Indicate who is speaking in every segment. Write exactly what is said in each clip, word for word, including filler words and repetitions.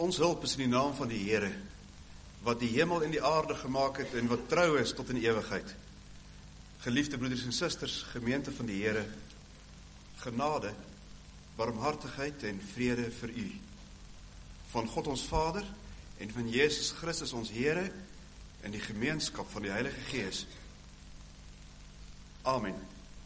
Speaker 1: Ons hulp is in die naam van die Here, wat die hemel en die aarde gemaak het en wat trou is tot in ewigheid. Geliefde broeders en susters, gemeente van die Here, genade, barmhartigheid en vrede vir u. Van God ons Vader en van Jesus Christus ons Here en die gemeenskap van die Heilige Gees. Amen.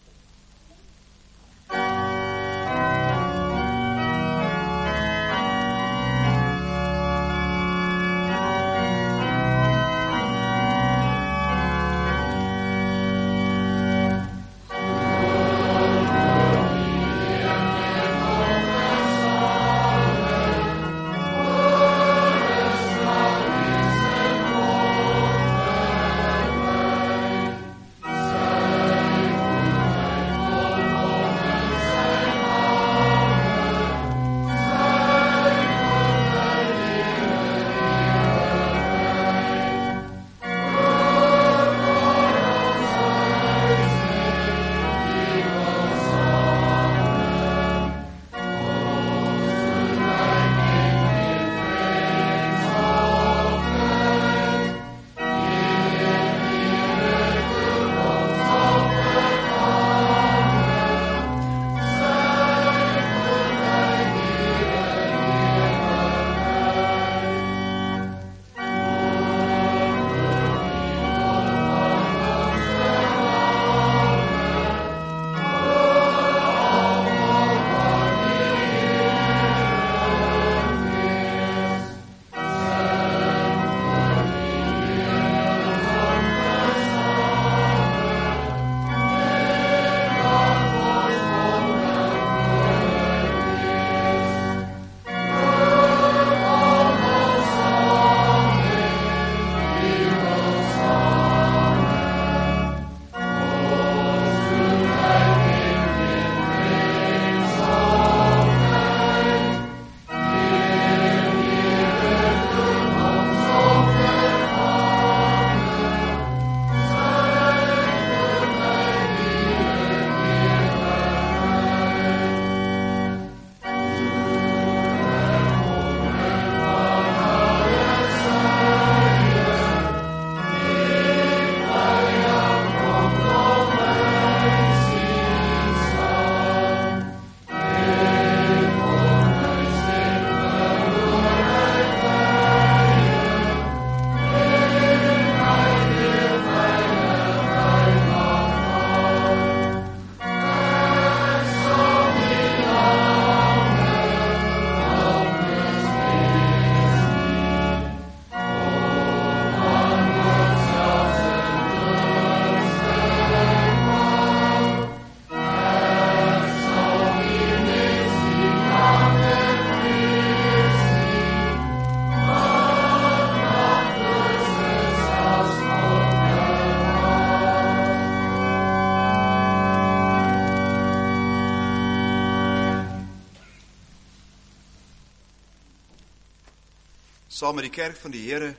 Speaker 1: Saam met die kerk van die Here,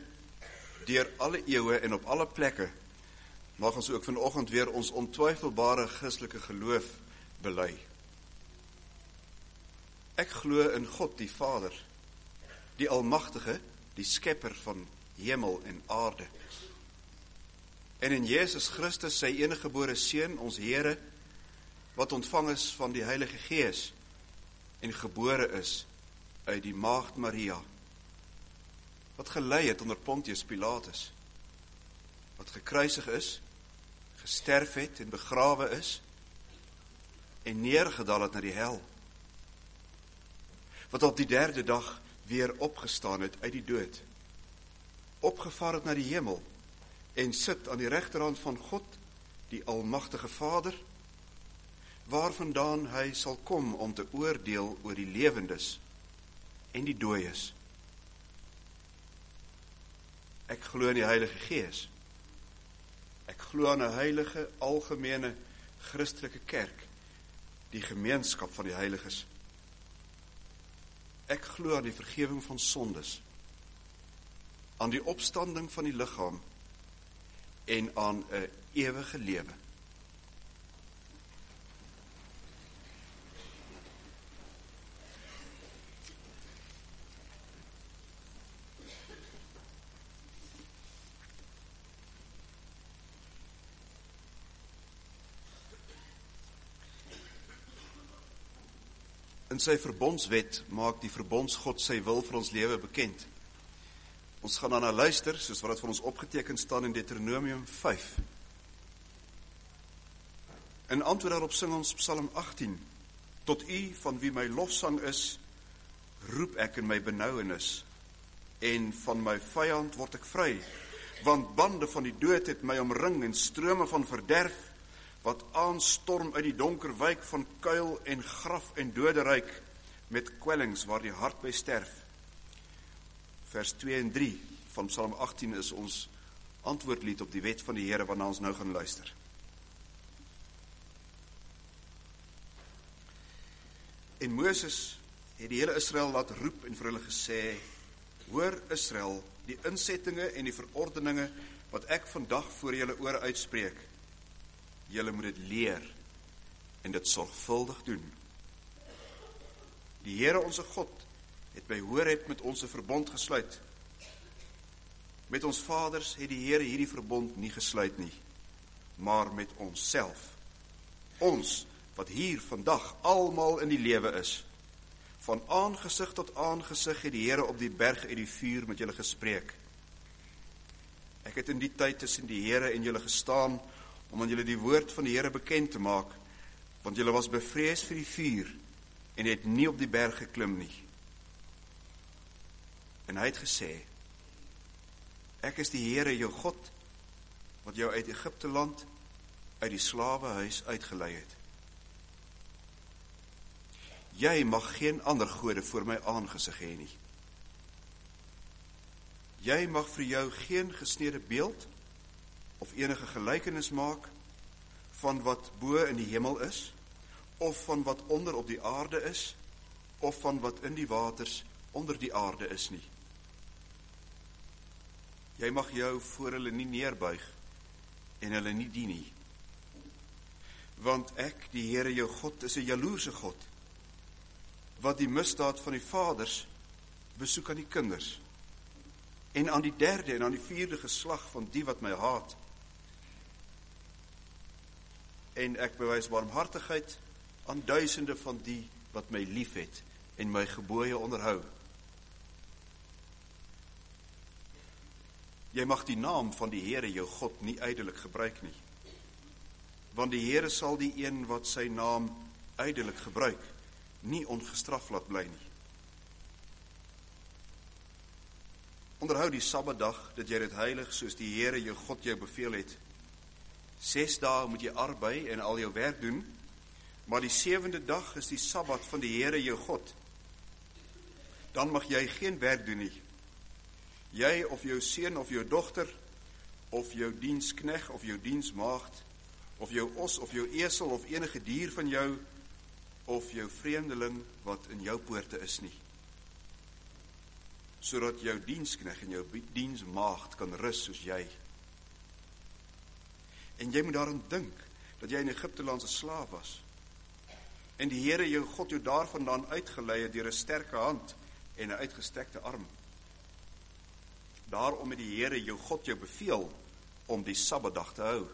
Speaker 1: deur alle eeue en op alle plekke, mag ons ook vanoggend weer ons ontwyfelbare Christelike geloof bely. Ek glo in God die Vader, die Almagtige, die Skepper van hemel en aarde. En in Jesus Christus, sy eniggebore Seun, ons Here, wat ontvang is van die Heilige Gees en gebore is uit die Maagd Maria, wat gelei het onder Pontius Pilatus, wat gekruisig is, gesterf het en begrawe is, en neergedaal het na die hel, wat op die derde dag weer opgestaan het uit die dood, opgevaar het na die hemel, en sit aan die regterhand van God, die Almagtige Vader, waarvandaan hy sal kom om te oordeel oor die lewendes en die dooies. Ek glo in die Heilige Gees. Ek glo aan 'n heilige, algemene, Christelike kerk, die gemeenskap van die heiliges. Ek glo aan die vergifnis van sondes, aan die opstanding van die liggaam en aan 'n ewige lewe. In sy verbondswet maak die verbondsgod sy wil vir ons lewe bekend. Ons gaan daarna luister, soos wat dit vir ons opgeteken staan in Deuteronomium vyf. In antwoord daarop sing ons Psalm agttien. Tot U, van wie my lofsang is, roep ek in my benouenis, en van my vyand word ek vry, want bande van die dood het my omring en strome van verderf, wat aanstorm uit die donker wyk van kuil en graf en doderyk, met kwellings waar die hart by sterf. Vers twee en drie van Psalm agttien is ons antwoordlied op die wet van die Here, waarna ons nou gaan luister. En Moses het die hele Israel laat roep en vir hulle gesê, hoor Israel, die insettinge en die verordeninge wat ek vandag voor julle ore uitspreek. Julle moet dit leer en dit sorgvuldig doen. Die Here onze God het by Horeb met ons 'n verbond gesluit. Met ons vaders het die Here hierdie verbond nie gesluit nie, maar met onsself. Ons wat hier vandag almal in die lewe is. Van aangesig tot aangesig het die Here op die berg uit die vuur met julle gespreek. Ek het in die tyd tussen die Here en julle gestaan, om aan julle die woord van die Here bekend te maak, want julle was bevrees vir die vuur, en het nie op die berg geklim nie. En hy het gesê, ek is die Here jou God, wat jou uit Egipte land, uit die slawehuis uitgelei het. Jy mag geen ander gode voor my aangesig hê nie. Jy mag vir jou geen gesnede beeld of enige gelykenis maak van wat bo in die hemel is, of van wat onder op die aarde is, of van wat in die waters onder die aarde is nie. Jy mag jou voor hulle nie neerbuig en hulle nie dien nie. Want ek, die Here jou God, is 'n jaloerse God, wat die misdaad van die vaders besoek aan die kinders, en aan die derde en aan die vierde geslag van die wat my haat. En ek bewys barmhartigheid aan duisende van die wat my lief het en my gebooie onderhou. Jy mag die naam van die Here jou God nie ydelik gebruik nie, want die Here sal die een wat sy naam ydelik gebruik, nie ongestraf laat bly nie. Onderhou die Sabbatdag, dat jy dit heilig soos die Here jou God jou beveel het. Ses dae moet jy arbei en al jou werk doen, maar die sewende dag is die Sabbat van die Here jou God. Dan mag jy geen werk doen nie. Jy of jou seun of jou dogter, of jou dienskneg of jou diensmaagd, of jou os of jou esel of enige dier van jou, of jou vreemdeling wat in jou poorte is nie, sodat jou dienskneg en jou diensmaagd kan rus soos jy. En jy moet daaraan dink, dat jy in Egipte land 'n slaaf was, en die Here jou God jou daarvandaan uitgelei het deur 'n sterke hand en 'n uitgestrekte arm. Daarom het die Here jou God jou beveel om die Sabbatdag te hou.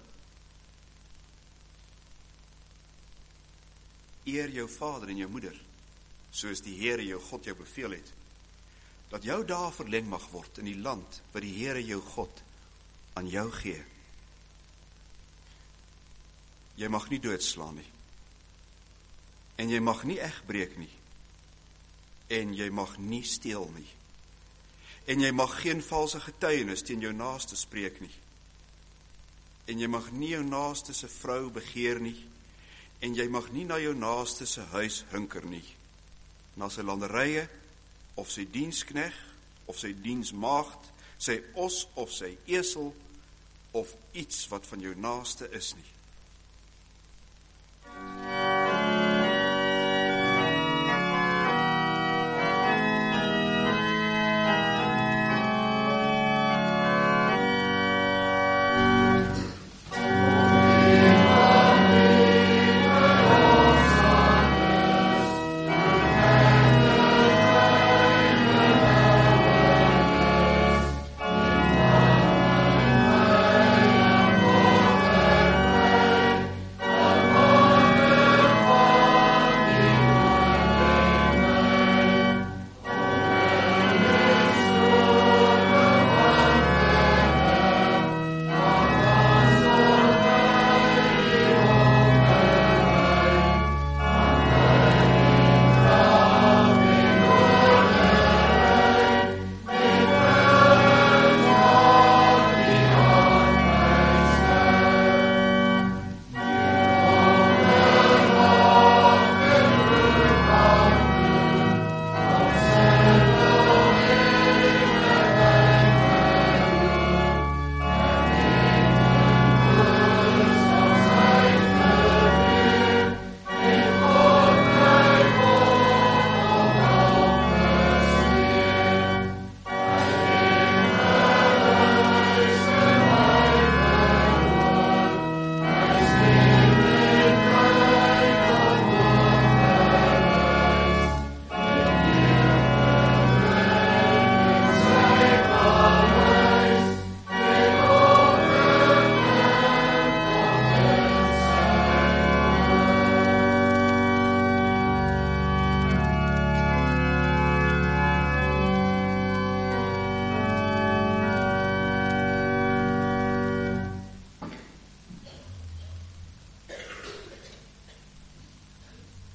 Speaker 1: Eer jou vader en jou moeder, soos die Here jou God jou beveel het, dat jou dae verleng mag word in die land wat die Here jou God aan jou gee. Jy mag nie doodslaan nie, en jy mag nie egbreek nie, en jy mag nie steel nie, en jy mag geen valse getuienis teen jou naaste spreek nie, en jy mag nie jou naaste se vrou begeer nie, en jy mag nie na jou naaste se huis hinker nie, na sy landerye, of sy dienskneg, of sy diensmaagd, sy os of sy esel, of iets wat van jou naaste is nie.
Speaker 2: Amen.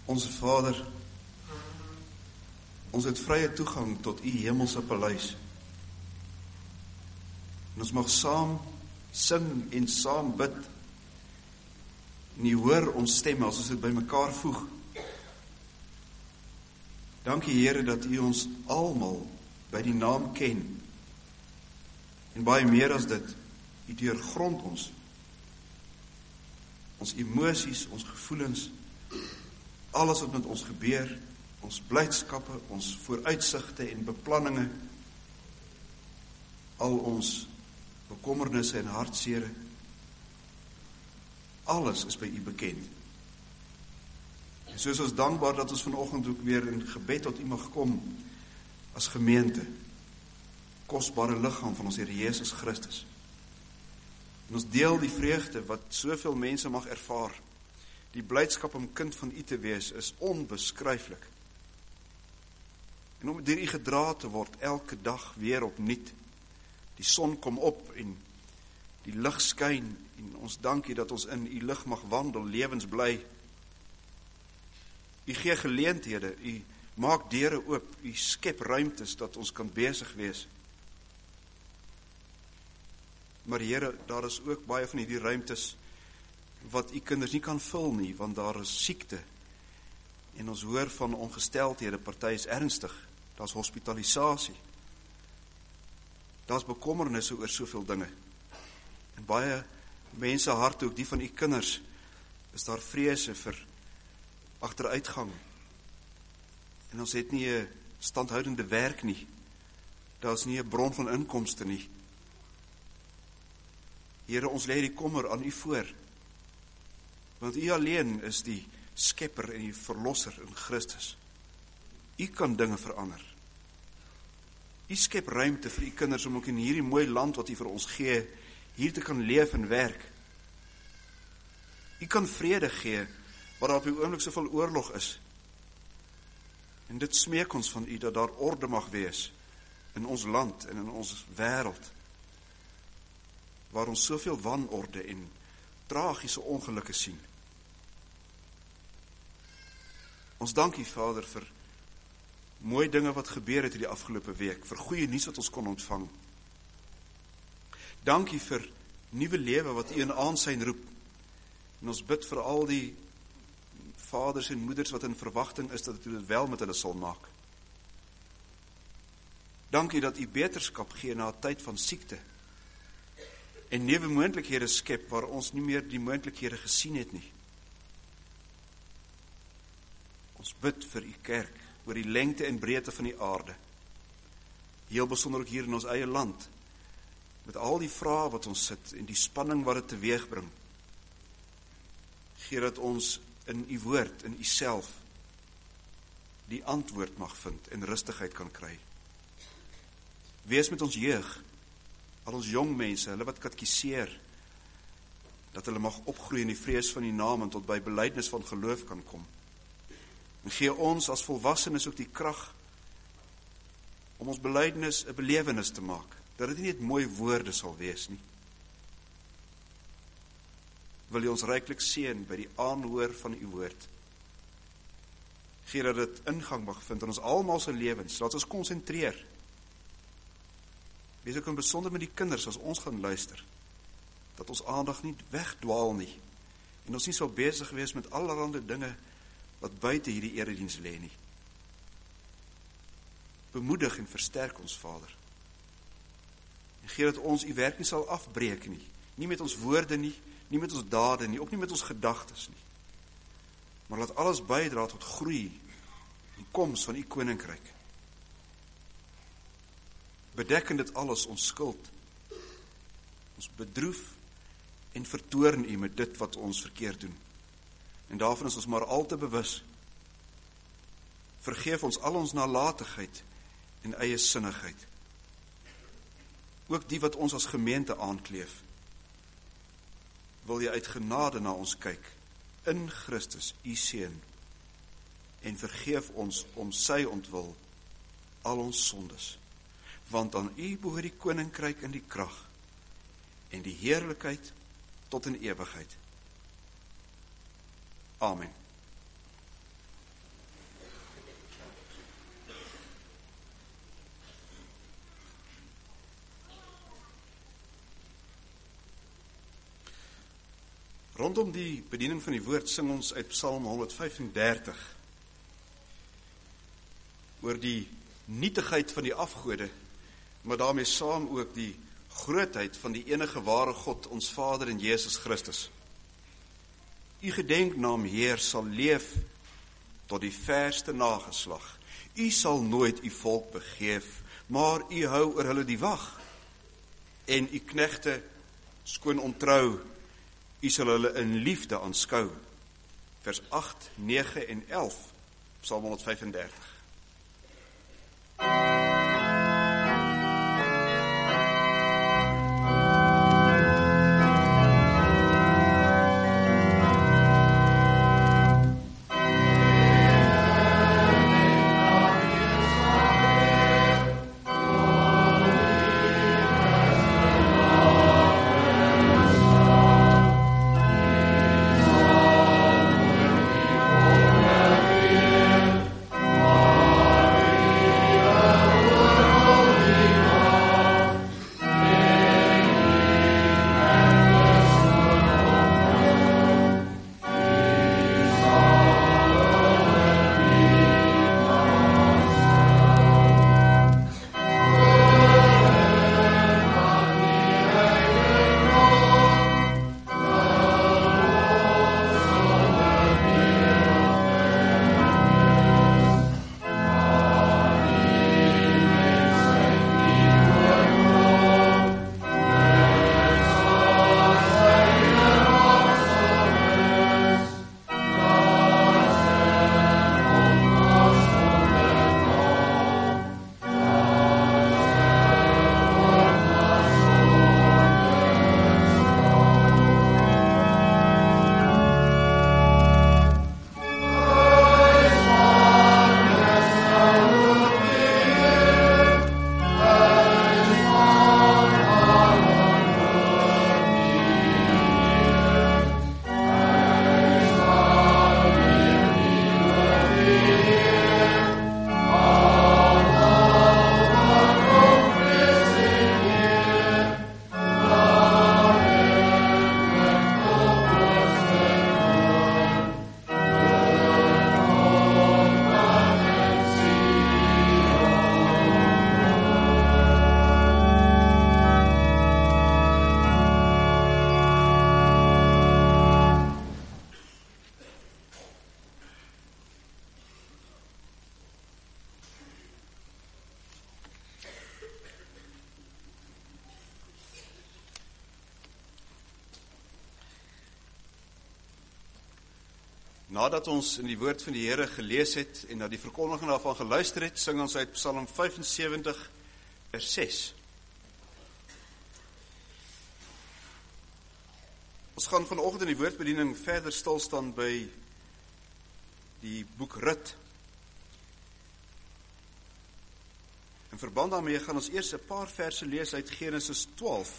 Speaker 1: Onse Vader, ons het vrye toegang tot U hemelse paleis. En ons mag saam sing en saam bid. En U hoor ons stemme as ons dit by mekaar voeg. Dankie Here dat U ons almal by die naam ken. En baie meer as dit, U deurgrond ons. Ons emosies, ons gevoelens, alles wat met ons gebeur, ons blydskappe, ons vooruitsigte en beplanninge, al ons bekommernisse en hartsere, alles is by U bekend. En so is ons dankbaar dat ons vanoggend ook weer in gebed tot U mag kom as gemeente, kosbare liggaam van ons Here Jesus Christus. En ons deel die vreugde wat soveel mense mag ervaar. Die blydskap om kind van U te wees is onbeskryflik. En om deur U gedra te word elke dag weer opnuut. Die son kom op en die lig skyn en ons dankie dat ons in U lig mag wandel, lewensbly. U gee geleenthede, U maak deure oop, U skep ruimtes dat ons kan besig wees. Maar Here, daar is ook baie van hierdie ruimtes wat U kinders nie kan vul nie, want daar is siekte. En ons hoor van ongesteldhede, party is ernstig, daar is hospitalisasie. Daar is bekommernisse oor soveel dinge. En baie mense harte, ook die van U kinders, is daar vrese vir agteruitgang. En ons het nie 'n standhoudende werk nie. Daar is nie 'n bron van inkomste nie. Here, ons lê die kommer aan U voor, want U alleen is die skepper en die verlosser in Christus. U kan dinge verander. U skep ruimte vir U kinders om ook in hierdie mooi land wat U vir ons gee, hier te kan leef en werk. U kan vrede gee, waar daar op die oomblik soveel oorlog is. En dit smeek ons van U, dat daar orde mag wees in ons land en in ons wêreld, waar ons soveel wanorde en tragiese ongelukke sien. Ons dank U, Vader, vir mooi dinge wat gebeur het hierdie afgelope week, vir goeie nuus wat ons kon ontvang. Dank U vir nuwe lewe wat U in aansyn roep. En ons bid vir al die vaders en moeders wat in verwagting is dat U dit wel met hulle sal maak. Dank U dat U beterskap gee na 'n tyd van siekte en nuwe moontlikhede skep waar ons nie meer die moontlikhede gesien het nie. Ons bid vir U kerk oor die lengte en breedte van die aarde. Heel besonder ook hier in ons eie land, met al die vrae wat ons sit en die spanning wat dit teweegbring. Gee dat ons in U woord, in U self, die antwoord mag vind en rustigheid kan kry. Wees met ons jeug, al ons jong mense, hulle wat katkiseer, dat hulle mag opgroei in die vrees van U naam en tot by belydenis van geloof kan kom. En gee ons as volwassenes ook die krag om ons belydenis 'n belewenis te maak, dat dit nie net mooi woorde sal wees nie. Wil U ons ryklik seën by die aanhoor van U woord. Gee dat dit ingang mag vind in ons almal se lewens, laat ons konsentreer. Wees ook in besonder met die kinders as ons gaan luister, dat ons aandag nie wegdwaal nie, en ons nie sal besig wees met allerhande dinge wat buite hierdie erediens lê nie. Bemoedig en versterk ons, Vader. En gee dat ons U werk nie sal afbreek nie, nie met ons woorde nie, nie met ons dade nie, ook nie met ons gedagtes nie. Maar laat alles bydra tot groei en koms van U koninkryk. Bedek in dit alles ons skuld. Ons bedroef en vertoorn U met dit wat ons verkeerd doen. En daarvan is ons maar al te bewus. Vergeef ons al ons nalatigheid en eie sinnigheid. Ook die wat ons as gemeente aankleef. Wil Jy uit genade na ons kyk, in Christus U seun, en vergeef ons om Sy ontwil al ons sondes. Want aan U behoort die koninkryk en die krag en die heerlikheid tot in ewigheid. Amen. Rondom die bediening van die woord sing ons uit Psalm honderdvyfendertig oor die nietigheid van die afgode, maar daarmee saam ook die grootheid van die enige ware God, ons Vader en Jesus Christus. U gedenknaam, Heer, sal leef tot die verste nageslag. U sal nooit u volk begeef, maar u hou oor hulle die wag. En u knegte, skoon ontrou, u sal hulle in liefde aanskou. Vers agt, nege en elf, Psalm honderdvyfendertig. Nadat ons in die woord van die Here gelees het en na die verkondiging daarvan geluister het, sing ons uit Psalm vyfensewentig, vers ses. Ons gaan vanoggend in die woordbediening verder stilstaan by die boek Rut. In verband daarmee gaan ons eers 'n paar verse lees uit Genesis twaalf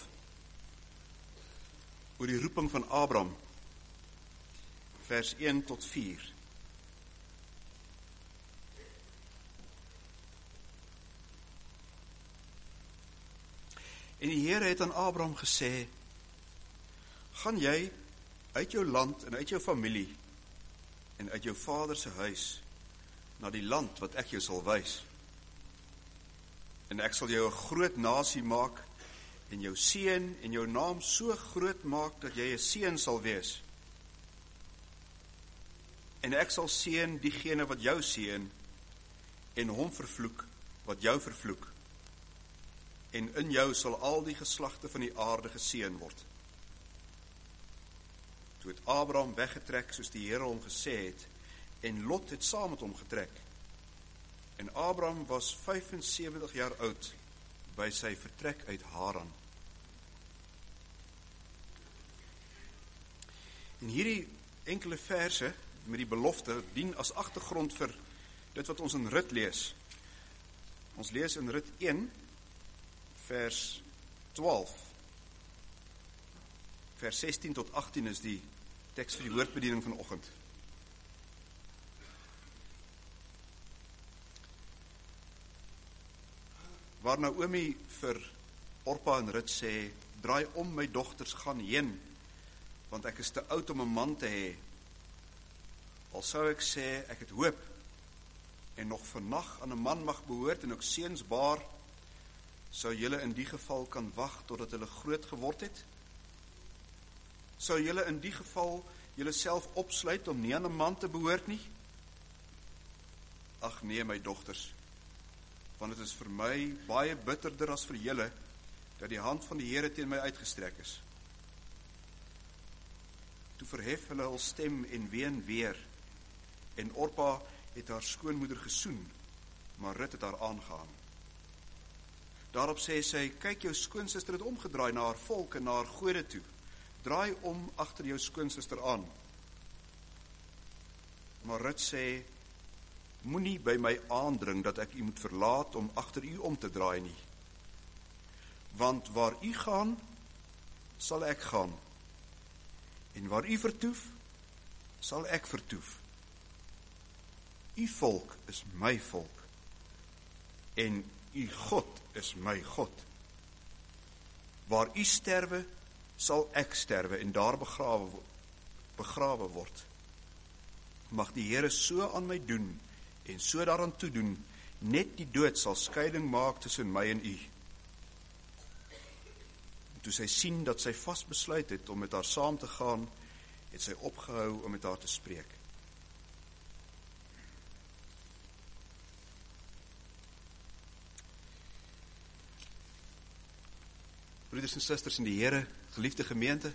Speaker 1: oor die roeping van Abraham. Vers een tot vier. En die Here het aan Abraham gesê, gaan jy uit jou land en uit jou familie en uit jou vader se huis na die land wat ek jou sal wys. En ek sal jou 'n groot nasie maak en jou seën en jou naam so groot maak dat jy 'n seën sal wees. En ek sal seën diegene wat jou seën en hom vervloek wat jou vervloek. En in jou sal al die geslagte van die aarde geseën word. Toe het Abraham weggetrek soos die Here hom gesê het, en Lot het saam met hom getrek. En Abraham was vyfensewentig jaar oud by sy vertrek uit Haran. En hierdie enkele verse met die belofte dien as agtergrond vir dit wat ons in Rut lees. Ons lees in Rut een, vers twaalf. Vers sestien tot agttien is die teks vir die woordbediening vanoggend. Waar Naomi vir Orpa en Rut sê, draai om my dogters, gaan heen, want ek is te oud om 'n man te hê. Al sou ek sê, ek het hoop, en nog vannag aan 'n man mag behoort en ook seuns baar, sou julle in die geval kan wag totdat hulle groot geword het? Sou julle in die geval julle self opsluit om nie aan 'n man te behoort nie? Ag nee, my dogters, want dit is vir my baie bitterder as vir julle, dat die hand van die Here teen my uitgestrek is. Toe verhef hulle hul stem en ween weer, en Orpa het haar skoonmoeder gesoen, maar Rut het haar aangehang. Daarop sê sy, kyk, jou skoonsister het omgedraai na haar volk en na haar gode toe. Draai om agter jou skoonsister aan. Maar Rut sê, moenie by my aandring dat ek u moet verlaat om agter u om te draai nie. Want waar u gaan, sal ek gaan. En waar u vertoef, sal ek vertoef. U volk is my volk, en u God is my God. Waar u sterwe, sal ek sterwe en daar begrawe, begrawe word. Mag die Here so aan my doen, en so daaraan toedoen, net die dood sal skeiding maak tussen my en u. En toe sy sien dat sy vasbesluit het om met haar saam te gaan, het sy opgehou om met haar te spreek. Broeders en susters in die Here, geliefde gemeente,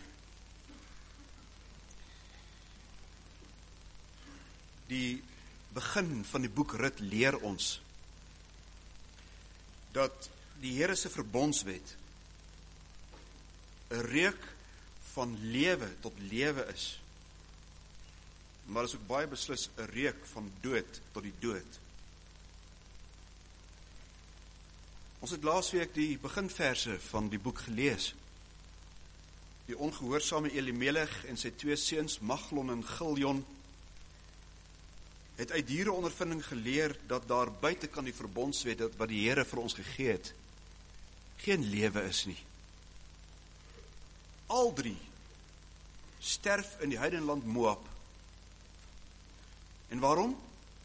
Speaker 1: die begin van die boek Rut leer ons dat die Here se verbondswet 'n reuk van lewe tot lewe is, maar is ook baie beslis 'n reuk van dood tot die dood. Ons het laasweek die beginverse van die boek gelees. Die ongehoorsame Elimelech en sy twee seuns Maglon en Giljon het uit diere ondervinding geleer dat daar buite kan die verbondswet wat die Here vir ons gegee het, geen lewe is nie. Al drie sterf in die heidenland Moab. En waarom?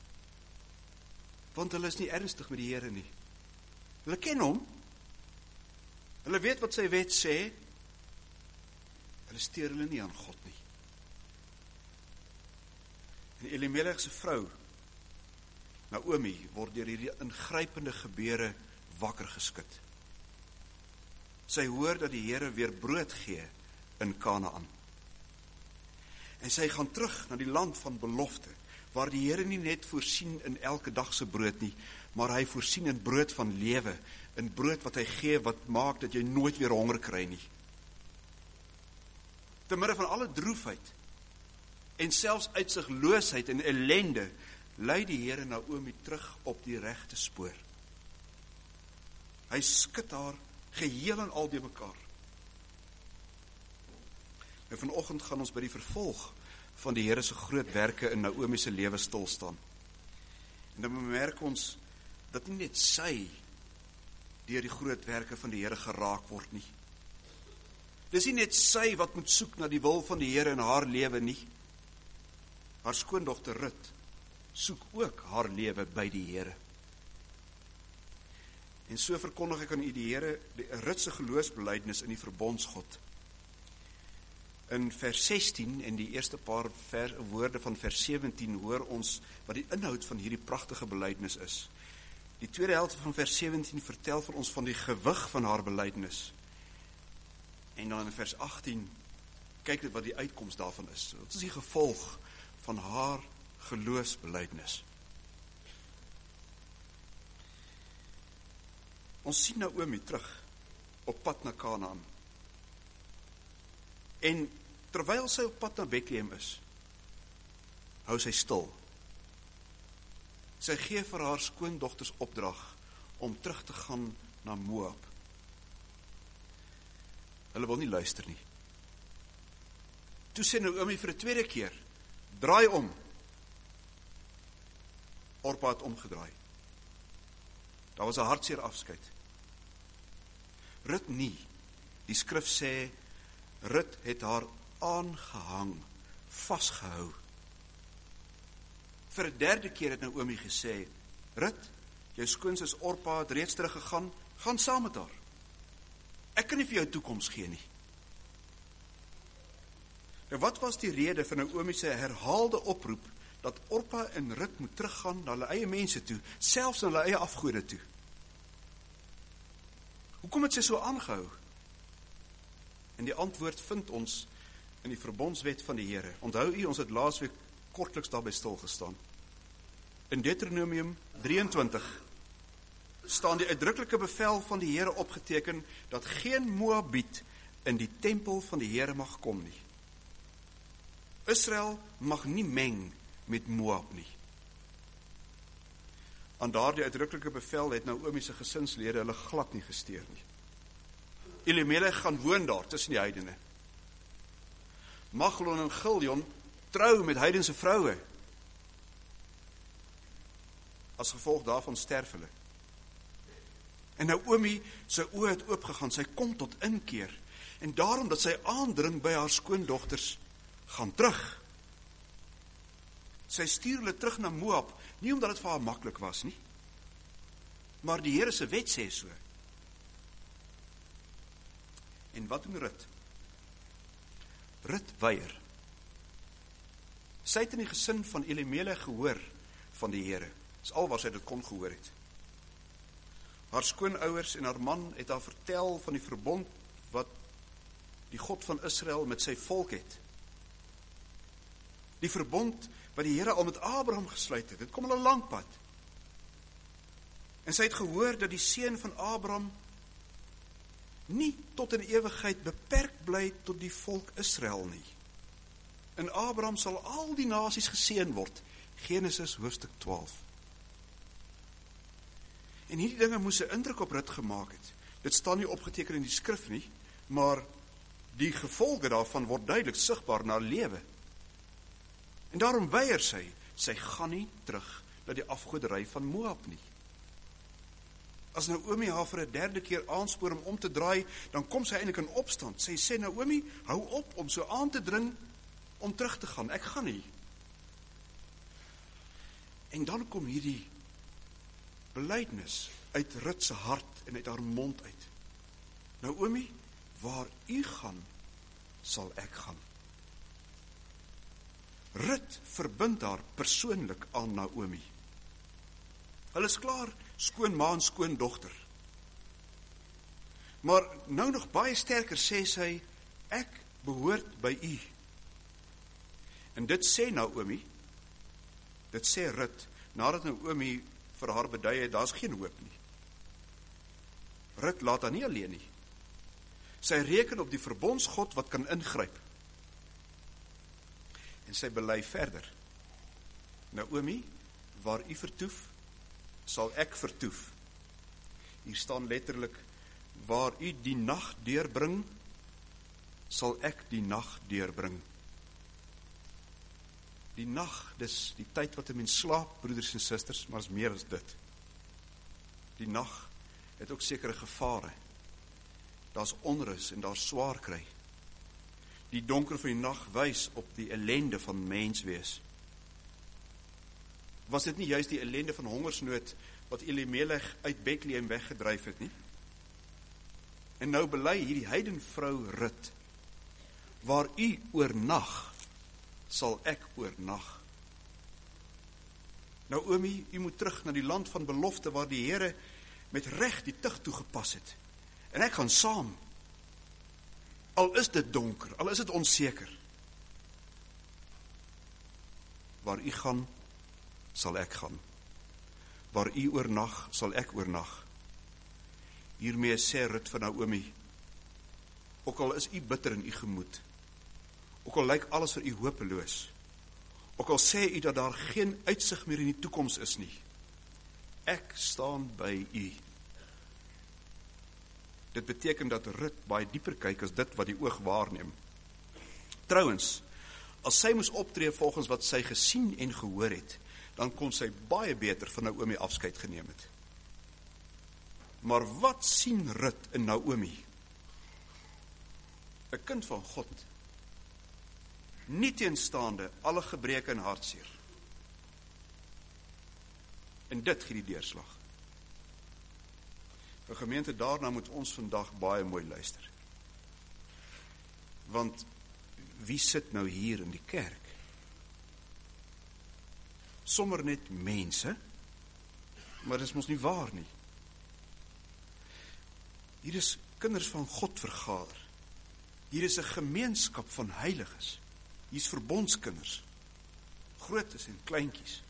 Speaker 1: Want hulle is nie ernstig met die Here nie. Hulle ken hom. Hulle weet wat sy wet sê. Hulle steur hulle nie aan God nie. En Elimelech se vrou, Naomi, word deur hierdie ingrypende gebeure wakker geskit. Sy hoor dat die Here weer brood gee in Kanaan. En sy gaan terug na die land van belofte, waar die Here nie net voorsien in elke dag se brood nie, maar hy voorsien in brood van lewe, in brood wat hy gee, wat maak dat jy nooit weer honger kry nie. Te midde van alle droefheid, en selfs uitsigloosheid en ellende, lei die Here Naomi terug op die regte spoor. Hy skud haar geheel en al by mekaar. En vanoggend gaan ons by die vervolg van die Here se groot werke in Naomi se lewe stil staan. En dan bemerk ons dat nie net sy deur die groot werke van die Here geraak word nie. Dis nie net sy wat moet soek na die wil van die Here in haar lewe nie. Haar skoondogter Rut soek ook haar lewe by die Here. En so verkondig ek aan u die Here, die Rut se geloofsbelijdenis in die verbondsgod. In vers sestien en die eerste paar vers, woorde van vers sewentien hoor ons wat die inhoud van hierdie pragtige belijdenis is. Die tweede helfte van vers sewentien vertel vir ons van die gewig van haar belijdenis. En dan in vers agttien kyk dit wat die uitkoms daarvan is. Wat is die gevolg van haar geloofsbelijdenis? Ons sien Naomi terug op pad na Kanaan. En terwyl sy op pad na Bethlehem is, hou sy stil. Sy gee vir haar skoondogters opdrag om terug te gaan na Moab. Hulle wil nie luister nie. Toe sê Naomi vir die tweede keer, draai om. Orpa het omgedraai. Daar was 'n hartseer afskeid. Rut nie. Die skrif sê, Rut het haar aangehang, vasgehou. Vir 'n derde keer het Naomi gesê, Rut, jou skoonsis Orpa het reeds teruggegaan, gaan saam met haar. Ek kan nie vir jou toekoms gee nie. Nou wat was die rede vir Naomi se herhaalde oproep, dat Orpa en Rut moet teruggaan na hulle eie mense toe, selfs na hulle eie afgode toe? Hoekom het sy so aangehou? En die antwoord vind ons in die verbondswet van die Here. Onthou u, ons het laasweek kortliks daarby stilgestaan. In Deuteronomium drieëntwintig staan die uitdruklike bevel van die Here opgeteken, dat geen Moabiet in die tempel van die Here mag kom nie. Israel mag nie meng met Moab nie. Aan daardie uitdruklike bevel het Naomi se gesinslede hulle glad nie gesteer nie. Elimelech gaan woon daar tussen die heidene. Maglon en Giljon trou met heidense vroue. As gevolg daarvan sterf hulle. En Naomi sy oë het oopgegaan, sy kom tot inkeer. En daarom dat sy aandring by haar skoondogters, gaan terug. Sy stuur hulle terug na Moab, nie omdat dit vir haar maklik was nie, maar die Here se wet sê so. En wat doen Rut? Rut weier. Sy het in die gesin van Elimelech gehoor van die Here. Dis al waar sy dit kon gehoor het. Haar skoonouers en haar man het haar vertel van die verbond wat die God van Israel met sy volk het. Die verbond wat die Here al met Abraham gesluit het. Dit kom al 'n lang pad. En sy het gehoor dat die seun van Abraham nie tot in ewigheid beperk bly tot die volk Israel nie. In Abraham sal al die nasies geseën word. Genesis hoofstuk twaalf. En hierdie dinge moes 'n indruk op Rut gemaak het. Dit staan nie opgeteken in die skrif nie, maar die gevolge daarvan word duidelik sigbaar na lewe. En daarom weier sy, sy gaan nie terug na die afgoderry van Moab nie. As Naomi haar vir 'n derde keer aanspoor om om te draai, dan kom sy eintlik in opstand. Sy sê, Naomi, hou op om so aan te dring om terug te gaan. Ek gaan nie. En dan kom hierdie belydenis uit Rut se hart en uit haar mond uit. Naomi, waar u gaan, sal ek gaan. Rut verbind haar persoonlik aan Naomi. Hulle is klaar skoonma en skoondogter. Maar nou nog baie sterker sê sy, ek behoort by u. En dit sê Naomi, dit sê Rut, nadat Naomi vir haar bedui het, daar is geen hoop nie. Rut laat haar nie alleen nie. Sy reken op die verbondsgod wat kan ingryp. En sy bely verder. Naomi, waar u vertoef, sal ek vertoef. Hier staan letterlik, waar u die nag deurbring, sal ek die nag deurbring. Die nag, dis die tyd wat 'n mens slaap, broeders en susters, maar is meer as dit. Die nag het ook sekere gevare. Daar's onrus en daar's swaar kry. Die donker van die nag wys op die ellende van menswees. Was dit nie juist die ellende van hongersnood wat Elimelech uit Bethlehem weggedryf het nie? En nou bely hierdie heidenvrou Rut, waar u oornag, sal ek oornag. Naomi, u moet terug na die land van belofte waar die Here met reg die tug toegepas het. En ek gaan saam. Al is dit donker, al is dit onseker. Waar u gaan, sal ek gaan. Waar u oornag, sal ek oornag. Hiermee sê Rut van Naomi, ook al is u bitter in u gemoed, ook al lyk alles vir u hopeloos, ook al sê u dat daar geen uitsig meer in die toekoms is nie, ek staan by u. Dit beteken dat Rut baie dieper kyk as dit wat die oog waarneem. Trouwens, as sy moes optree volgens wat sy gesien en gehoor het, dan kon sy baie beter van Naomi afskeid geneem het. Maar wat sien Rut in Naomi? 'n kind van God, nie teenstaande alle gebreke en hartseer. En dit gee die deurslag. Vir gemeente, daarna moet ons vandag baie mooi luister. Want wie sit nou hier in die kerk? Sommer net mense, maar dit is mos nie waar nie. Hier is kinders van God vergader. Hier is 'n gemeenskap van heiliges. Hier is verbondskinders, grootes en kleintjies.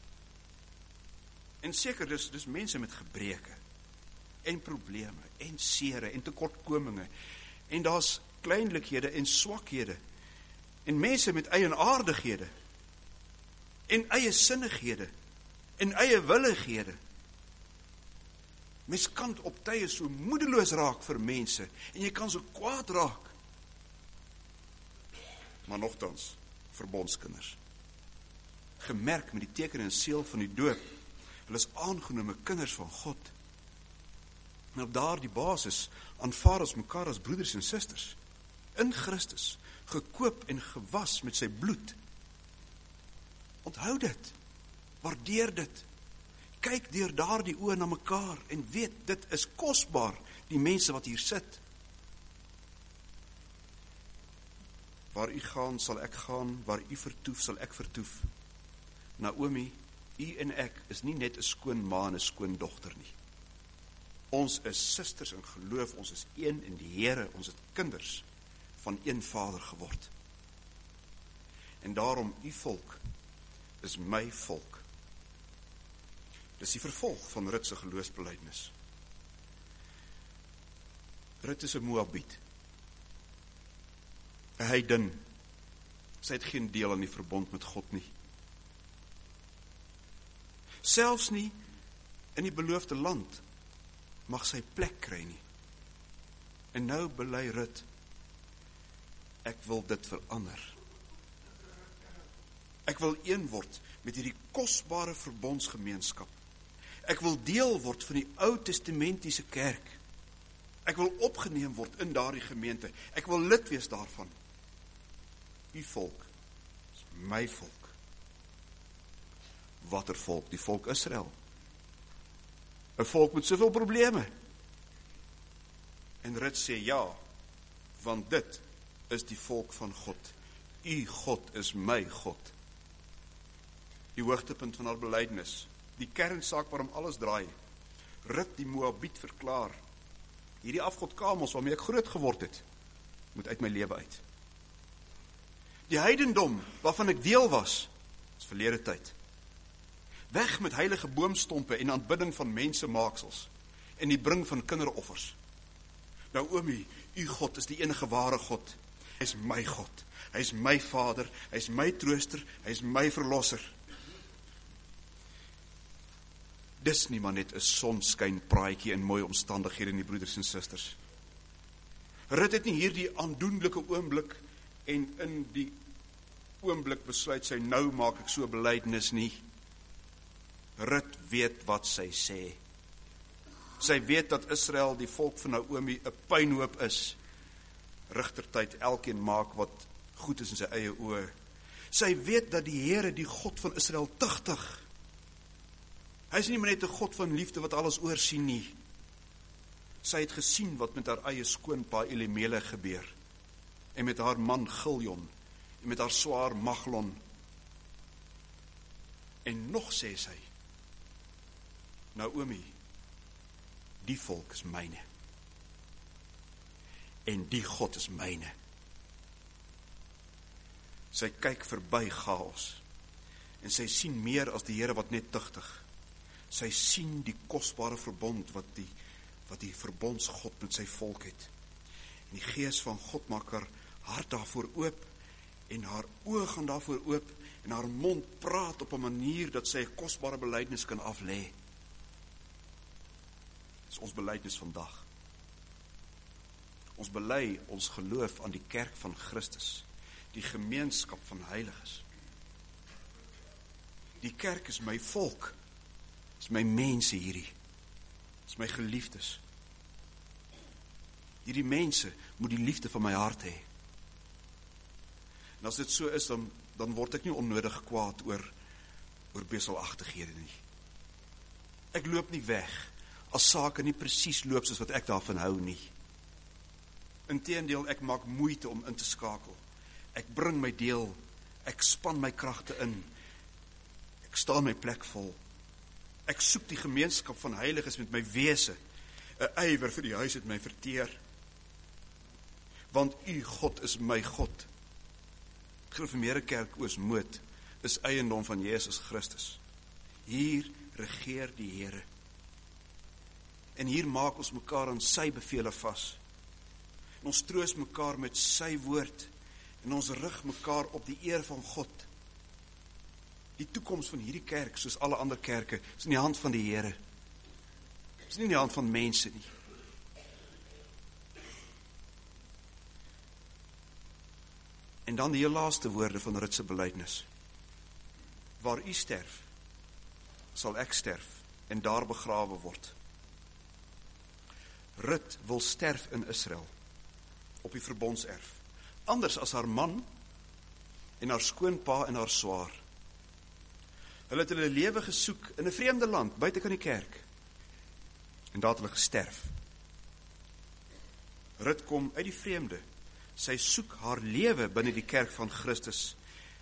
Speaker 1: En seker, dis, dis mense met gebreke, en probleme, en sere, en tekortkominge, en daar's kleinlikhede en swakhede, en mense met eienaardighede, en eie sinnighede, en eie willighede. Mens kan op tye so moedeloos raak vir mense, en jy kan so kwaad raak. Maar nogtans, verbondskinders. Gemerk met die teken en seël van die doop, hulle is aangenome kinders van God. En op daardie basis aanvaar ons mekaar as broeders en susters, in Christus, gekoop en gewas met sy bloed. Onthou dit, waardeer dit, kyk deur daardie oë na mekaar, en weet, dit is kosbaar, die mense wat hier sit. Waar u gaan, sal ek gaan, waar u vertoef, sal ek vertoef. Naomi, u en ek is nie net 'n skoon ma en 'n skoon dogter nie. Ons is susters in geloof, ons is een in die Here, ons het kinders van een Vader geword. En daarom, u volk is my volk. Dis die vervolg van Rut se geloofsbelijdenis. Rut is 'n Moabiet, 'n heidin. Sy het geen deel aan die verbond met God nie. Selfs nie in die beloofde land mag sy plek kry nie. En nou bely Rut, ek wil dit verander. Ek wil een word met hierdie kosbare verbondsgemeenskap. Ek wil deel word van die Ou Testamentiese kerk. Ek wil opgeneem word in daardie gemeente. Ek wil lid wees daarvan. U volk is my volk. Watter volk? Die volk Israel. 'n volk met soveel probleme. En Rut sê ja, want dit is die volk van God. U God is my God. Die hoogtepunt van haar belydenis, die kernsaak waarom alles draai. Rut die Moabiet verklaar, hierdie afgod Kamos waarmee ek groot geword het, moet uit my lewe uit. Die heidendom waarvan ek deel was, is verlede tyd. Weg met heilige boomstompe en aanbidding van mensemaaksels en die bring van kinderoffers. Naomi, u God is die enige ware God. Hy is my God. Hy is my Vader. Hy is my trooster. Hy is my verlosser. Dis nie maar net 'n sonskyn praatjie in mooi omstandighede in die broeders en susters. Rut het nie hierdie aandoenlike oomblik en in die oomblik besluit sy nou maak ek so belydenis nie. Rut weet wat sy sê. Sy weet dat Israel, die volk van Naomi, 'n pynhoop is. Rigtertyd, elkeen maak wat goed is in sy eie oë. Sy weet dat die Here, die God van Israel, tugtig. Hy is nie maar net 'n God van liefde wat alles oorsien nie. Sy het gesien wat met haar eie skoonpa Elimelech gebeur. En met haar man Giljon. En met haar swaar Maglon. En nog sê sy, Naomi, die volk is myne. En die God is myne. Sy kyk verby chaos. En sy sien meer as die Here wat net tugtig. Sy sien die kosbare verbond wat die, wat die verbondsgod met sy volk het. En die gees van God maak haar hart daarvoor oop, en haar oë gaan daarvoor oop, en haar mond praat op 'n manier dat sy 'n kosbare belydenis kan aflê. Dis ons belydenis vandag. Ons bely ons geloof aan die kerk van Christus, die gemeenskap van heiliges. Die kerk is my volk, is my mense hierdie, is my geliefdes. Hierdie mense moet die liefde van my hart hê. En as dit so is, dan, dan word ek nie onnodig kwaad oor, oor beselagtighede nie. Ek loop nie weg, as sake nie presies loop soos wat ek daarvan hou nie. Inteendeel, ek maak moeite om in te skakel. Ek bring my deel, ek span my kragte in, ek staan my plek vol. Ek soek die gemeenskap van heiliges met my wese, 'n ywer vir die huis het my verteer. Want u God is my God. Gereformeerde Kerk Oosmoed is eiendom van Jesus Christus. Hier regeer die Here. En hier maak ons mekaar aan sy bevele vas. En ons troos mekaar met sy woord. En ons rig mekaar op die eer van God. Die toekoms van hierdie kerk, soos alle ander kerke, is in die hand van die Here. Is nie in die hand van mense nie. En dan die heel laaste woorde van Rut se belydenis. Waar u sterf, sal ek sterf en daar begrawe word. Rut wil sterf in Israel, op die verbondserf. Anders as haar man en haar skoonpa en haar swaar. Hulle het hulle lewe gesoek in 'n vreemde land, buite kan die kerk. En daar het hulle gesterf. Rut kom uit die vreemde. Sy soek haar lewe binne die kerk van Christus.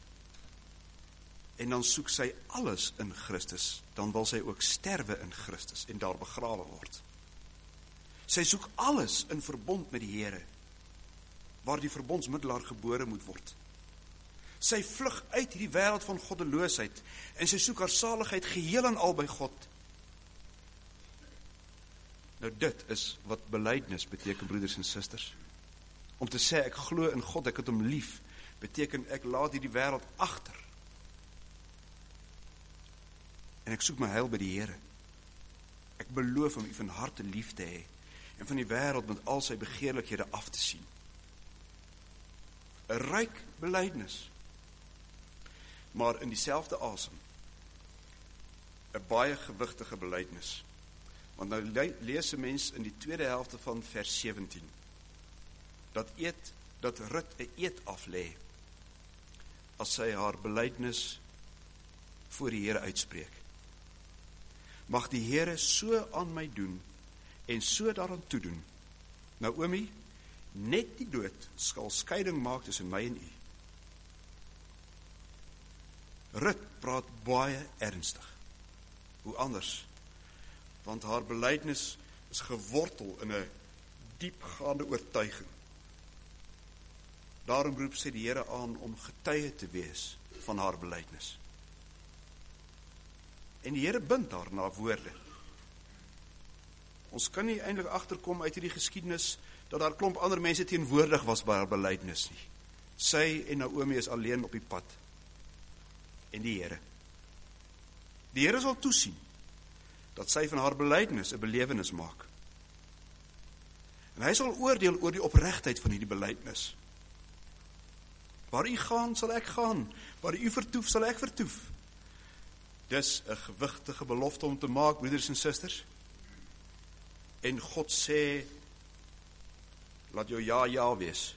Speaker 1: En dan soek sy alles in Christus. Dan wil sy ook sterwe in Christus en daar begrawe word. Sy soek alles in verbond met die Here, waar die verbondsmiddelaar gebore moet word. Sy vlug uit hierdie wêreld van goddeloosheid en sy soek haar saligheid geheel en al by God. Nou dit is wat belydenis beteken, broeders en susters. Om te sê ek glo in God, ek het hom lief, beteken ek laat hierdie wêreld agter. En ek soek my heil by die Here. Ek beloof om u van harte lief te hê en van die wêreld met al sy begeerlikhede af te sien. 'n Ryk belydenis. Maar in dieselfde asem 'n baie gewigtige belydenis. Want nou lees 'n mens in die tweede helfte van vers sewentien dat eet dat Rut 'n eed aflê as sy haar belydenis voor die Here uitspreek. Mag die Here so aan my doen en so daaraan toedoen. Naomi, net die dood sal skeiding maak tussen my en u. Rut praat baie ernstig. Hoe anders? Want haar belydenis is gewortel in 'n diepgaande oortuiging. Daarom roep sy die Here aan om getuie te wees van haar belydenis. En die Here bind haar na woorde. Ons kan nie eintlik agterkom uit hierdie geskiedenis dat daar 'n klomp ander mense teenwoordig was by haar belydenis nie. Sy en Naomi is alleen op die pad. En die Here. Die Here sal toesien dat sy van haar belydenis 'n belewenis maak. En hy sal oordeel oor die opregtheid van hierdie belydenis. Waar u gaan, sal ek gaan. Waar u vertoef, sal ek vertoef. Dis 'n gewigtige belofte om te maak, broeders en susters. En God sê, laat jou ja, ja wees.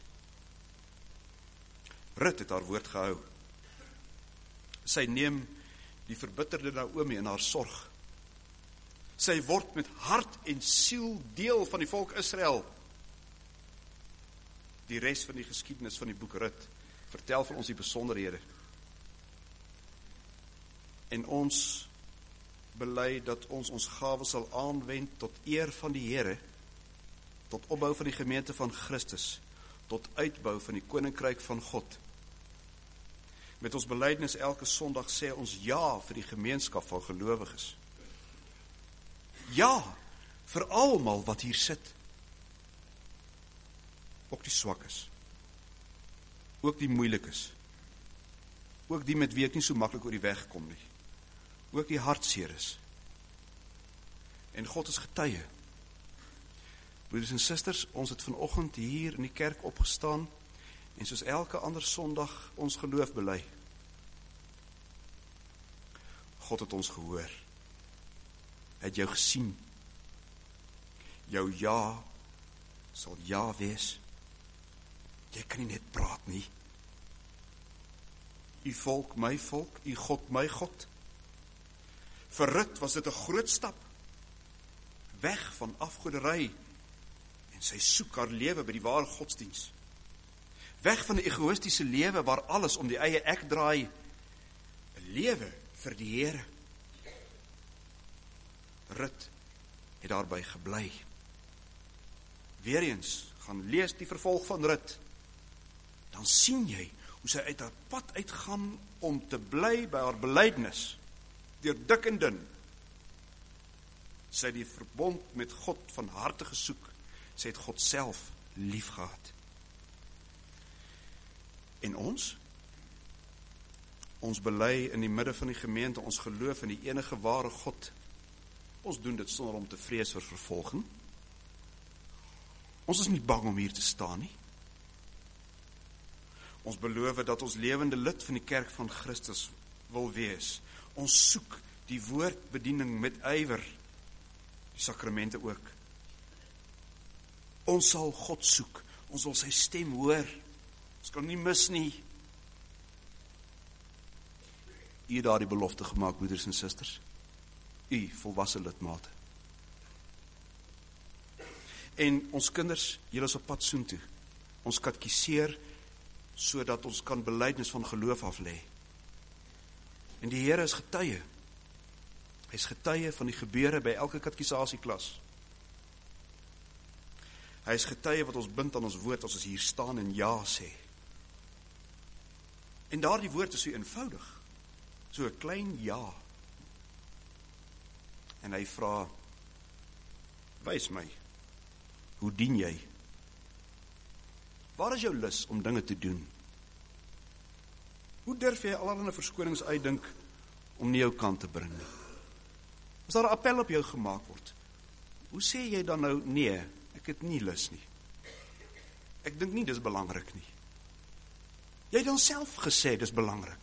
Speaker 1: Rut het haar woord gehou. Sy neem die verbitterde Naomi in haar sorg. Sy word met hart en siel deel van die volk Israel. Die res van die geskiedenis van die boek Rut vertel vir ons die besonderhede. En ons bely dat ons ons gawes sal aanwend tot eer van die Here, tot opbou van die gemeente van Christus, tot uitbou van die koninkryk van God. Met ons belydenis elke Sondag sê ons ja vir die gemeenskap van gelowiges. Ja, vir almal wat hier sit. Ook die swakkes. Ook die moeilikes. Ook die met wie ek nie so maklik oor die weg kom nie. Ook die hartseeres. En God is getuie. Broeders en susters, ons het vanoggend hier in die kerk opgestaan en soos elke ander Sondag ons geloof bely. God het ons gehoor. Hy het jou gesien. Jou ja sal ja wees. Jy kan nie net praat nie. U volk, my volk, U God, my God. Vir Rut was dit 'n groot stap, weg van afgoderry, en sy soek haar lewe by die ware godsdiens. Weg van 'n egoïstiese lewe waar alles om die eie ek draai, 'n lewe vir die Here. Rut het daarby gebly. Weereens, gaan lees die vervolg van Rut, dan sien jy hoe sy uit haar pad uitgaan om te bly by haar belydenis, deur dik en dun. Sy het die verbond met God van harte gesoek, sy het God self lief gehad. En ons? Ons bely in die midde van die gemeente, ons geloof in die enige ware God. Ons doen dit sonder om te vrees vir vervolging. Ons is nie bang om hier te staan nie. Ons beloof dat ons lewende lid van die kerk van Christus wil wees. Ons soek die woordbediening met ywer, die sakramente ook. Ons sal God soek, ons wil sy stem hoor, ons kan nie mis nie. U het daar die belofte gemaak, broeders en susters, u volwasse lidmate. En ons kinders, julle is op pad soontoe, ons katkiseer, sodat ons kan belydenis van geloof af lê. En die Here is getuie. Hy is getuie van die gebeure by elke katkisasieklas. Hy is getuie wat ons bind aan ons woord as ons hier staan en ja sê. En daardie woord is so eenvoudig, so 'n klein ja. En hy vra, wys my, hoe dien jy? Waar is jou lus om dinge te doen? Hoe durf jy allerlei verskonings uitdink om nie jou kant te bring nie? As daar 'n appel op jou gemaak word, hoe sê jy dan nou, nee, ek het nie lus nie. Ek dink nie dis belangrik nie. Jy het dan self gesê dis belangrik.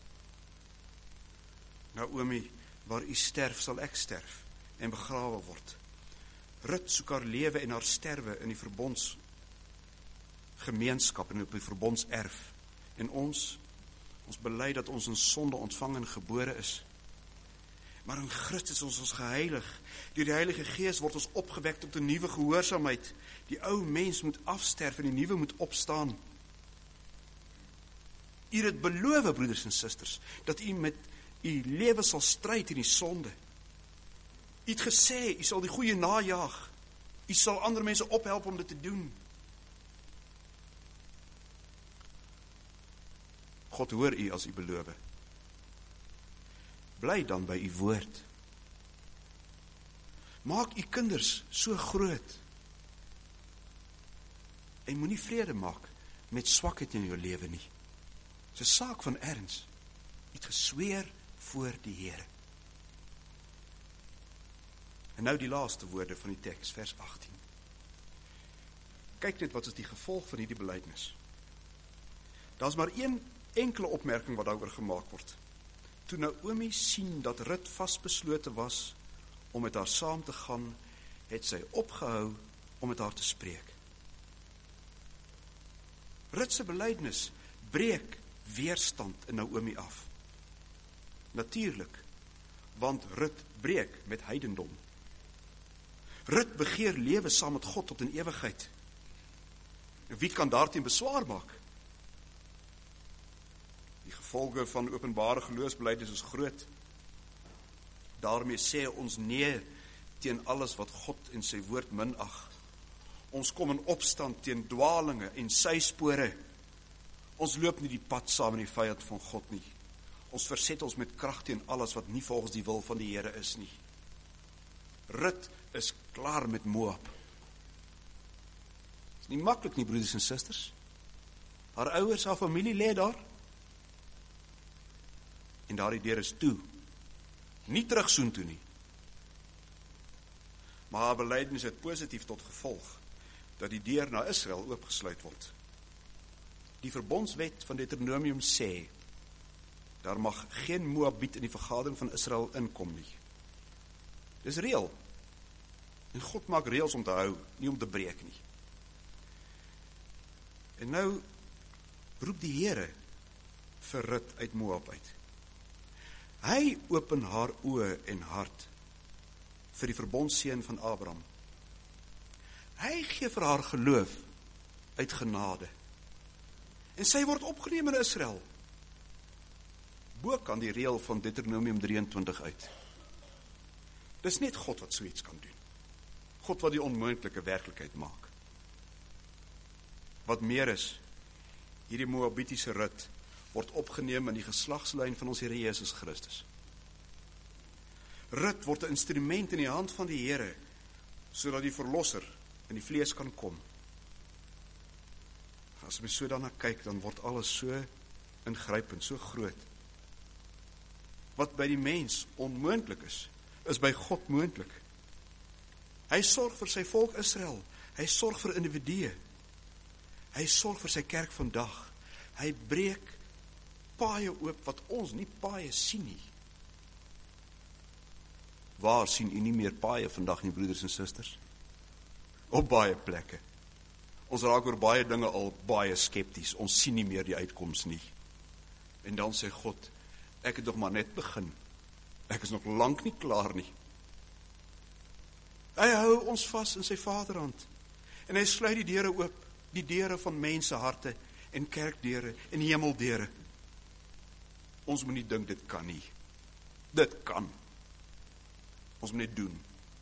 Speaker 1: Naomi, waar u sterf, sal ek sterf en begrawe word. Rut soek haar lewe en haar sterwe in die verbonds gemeenskap en op die verbondserf. En ons, ons bely dat ons in sonde ontvang en gebore is. Maar in Christus ons ons geheilig. Deur die Heilige Gees word ons opgewek tot 'n nuwe gehoorsaamheid. Die ou mens moet afsterf en die nuwe moet opstaan. U het beloof, broeders en susters, dat u met u lewe sal stryd in die sonde. U het gesê, u sal die goeie najaag. U sal ander mense ophelp om dit te doen. God hoor u as u beloof. Bly dan by u woord. Maak u kinders so groot. En moenie vrede maak met swakheid in jou lewe nie. Dit is 'n saak van erns. U het gesweer voor die Here. En nou die laaste woorde van die teks, vers agttien. Kyk net wat is die gevolg van hierdie belydenis. Daar's maar een enkele opmerking wat daaroor gemaak word. Toe Naomi sien dat Rut vasbeslote was om met haar saam te gaan, het sy opgehou om met haar te spreek. Rut se belydenis breek weerstand in Naomi af. Natuurlik, want Rut breek met heidendom. Rut begeer lewe saam met God tot in ewigheid. En wie kan daarteen beswaar maak? Die gevolge van openbare geloofsbelijdenis is groot. Daarmee sê ons nee teen alles wat God en sy woord minag. Ons kom in opstand teen dwalinge en syspore. Ons loop nie die pad saam in die vyand van God nie. Ons verset ons met krag teen alles wat nie volgens die wil van die Here is nie. Rut is klaar met Moab. Is nie maklik nie, broeders en susters. Haar ouers, haar familie lê daar. En daardie deur is toe. Nie terug soontoe nie. Maar haar belydenis het positief tot gevolg dat die deur na Israel oopgesluit word. Die verbondswet van Deuteronomium sê, daar mag geen Moabiet in die vergadering van Israel inkom nie. Dis reël. En God maak reëls om te hou, nie om te breek nie. En nou roep die Here vir Rut uit Moab uit. Hy open haar oë en hart vir die verbondseun van Abraham. Hy gee vir haar geloof uit genade. En sy word opgeneem in Israel. Bo kan die reël van Deuteronomium drieëntwintig uit. Dis net God wat so iets kan doen. God wat die onmoontlike werklikheid maak. Wat meer is, hierdie Moabitiese Rut word opgeneem in die geslagslyn van ons Here Jesus Christus. Rut word 'n instrument in die hand van die Here, sodat die verlosser in die vlees kan kom. As ons so daarna kyk, dan word alles so ingrypend, so groot. Wat by die mens onmoontlik is, is by God moontlik. Hy sorg vir sy volk Israel. Hy sorg vir individue. Hy sorg vir sy kerk vandag. Hy breek paaie oop wat ons nie paaie sien nie. Waar sien u nie meer paaie vandag nie, broeders en susters? Op baie plekke. Ons raak oor baie dinge al baie skepties. Ons sien nie meer die uitkoms nie. En dan sê God, ek het nog maar net begin. Ek is nog lank nie klaar nie. Hy hou ons vas in sy vaderhand. En hy sluit die deure oop, die deure van mense harte en kerkdeure en hemeldeure. Ons moet nie dink dit kan nie. Dit kan. Ons moet net doen.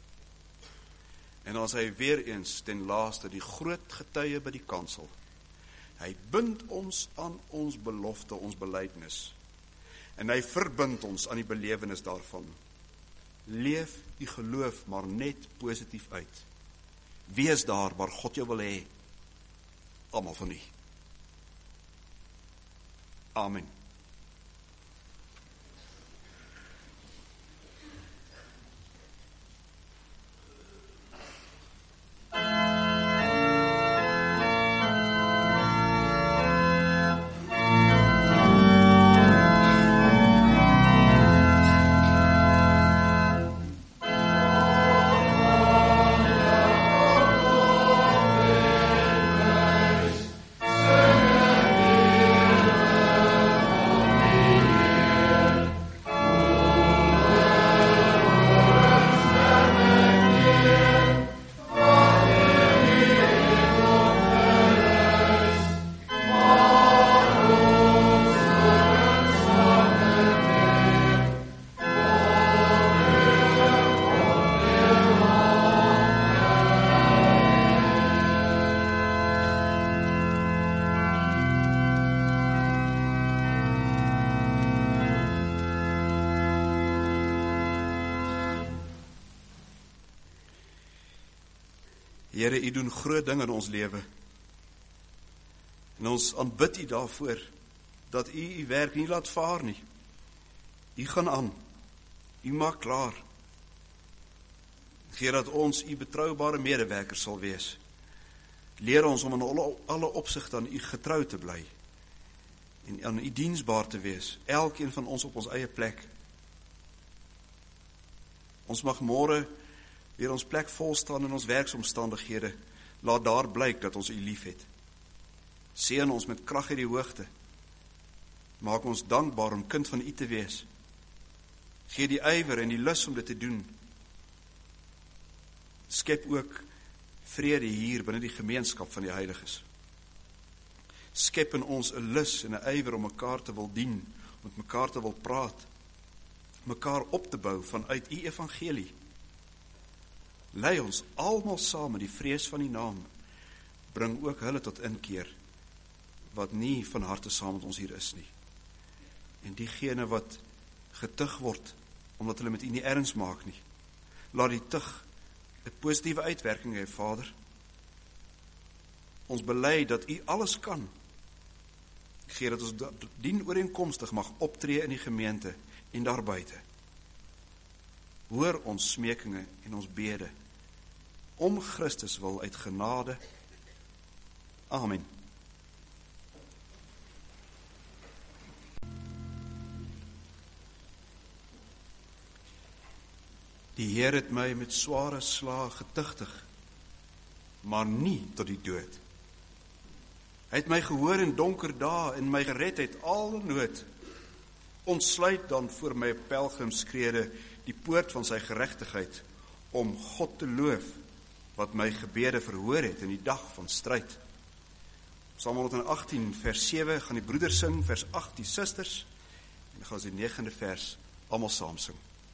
Speaker 1: En as hy weer eens ten laaste die groot getuie by die kansel. Hy bind ons aan ons belofte, ons belydenis. En hy verbind ons aan die belewenis daarvan. Leef die geloof maar net positief uit. Wees daar waar God jou wil hê. Almal van u. Amen. Here, u doen groot dinge in ons lewe. En ons aanbid u daarvoor, dat u u werk nie laat vaar nie. U gaan aan. U maak klaar. Geer dat ons u betroubare medewerkers sal wees. Leer ons om in alle, alle opsigte aan u getrou te bly. En aan u diensbaar te wees. Elkeen van ons op ons eie plek. Ons mag môre weer ons plek vol staan in ons werksomstandighede, laat daar blyk dat ons u lief het. Seën ons met krag uit die hoogte. Maak ons dankbaar om kind van u te wees. Gee die ywer en die lus om dit te doen. Skep ook vrede hier binne die gemeenskap van die heiliges. Skep in ons 'n lus en 'n ywer om mekaar te wil dien, om met mekaar te wil praat, mekaar op te bou vanuit u evangelie. Lei ons almal saam in die vrees van die naam. Bring ook hulle tot inkeer wat nie van harte saam met ons hier is nie. En diegene wat getug word omdat hulle met u nie erns maak nie, laat die tug 'n positiewe uitwerking hê, Vader. Ons bely dat u alles kan. Gee dat ons dien ooreenkomstig mag optree in die gemeente en daarbuiten. Hoor ons smekinge en ons bede, om Christus wil uit genade. Amen. Die Heer het my met sware slae getuigtig, maar nie tot die dood. Hy het my gehoor in donker dae en my gered uit al nood. Ontsluit dan voor my pelgrimskrede die poort van sy geregtigheid, om God te loof, wat my gebede verhoor het in die dag van stryd. Psalm honderdagtien vers sewe gaan die broeders sing, vers agt die susters, en dan gaan ons die negende vers almal saam sing.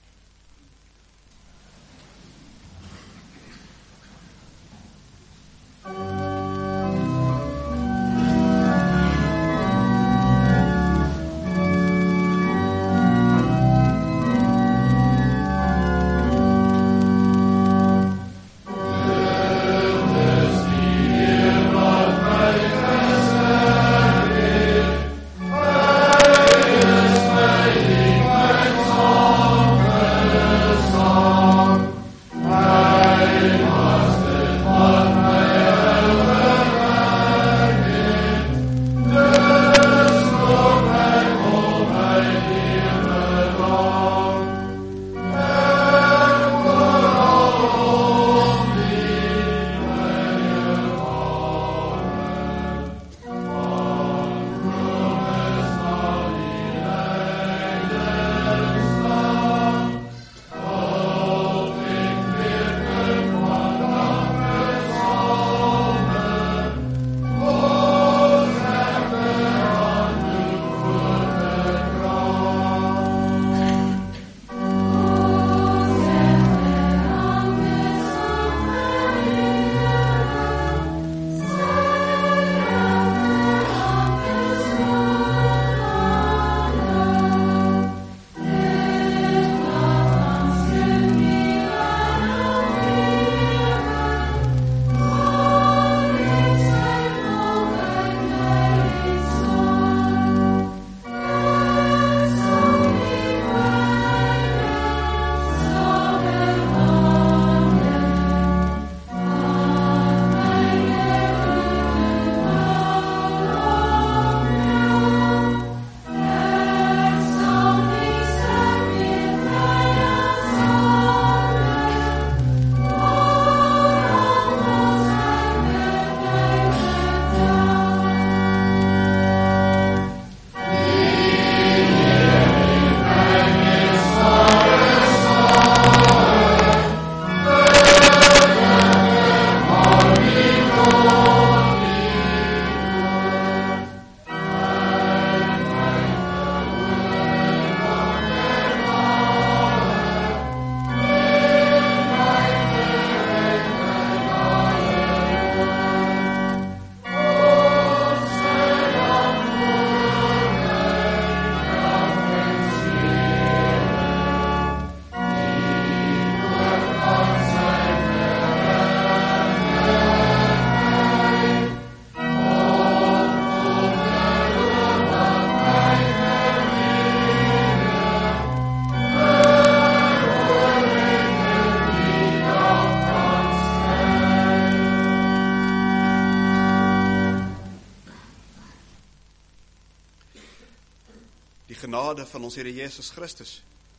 Speaker 1: Die genade van ons Here Jesus Christus,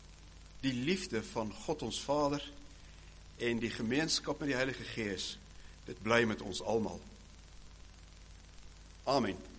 Speaker 1: die liefde van God ons Vader en die gemeenskap met die Heilige Gees, dit bly met ons almal. Amen.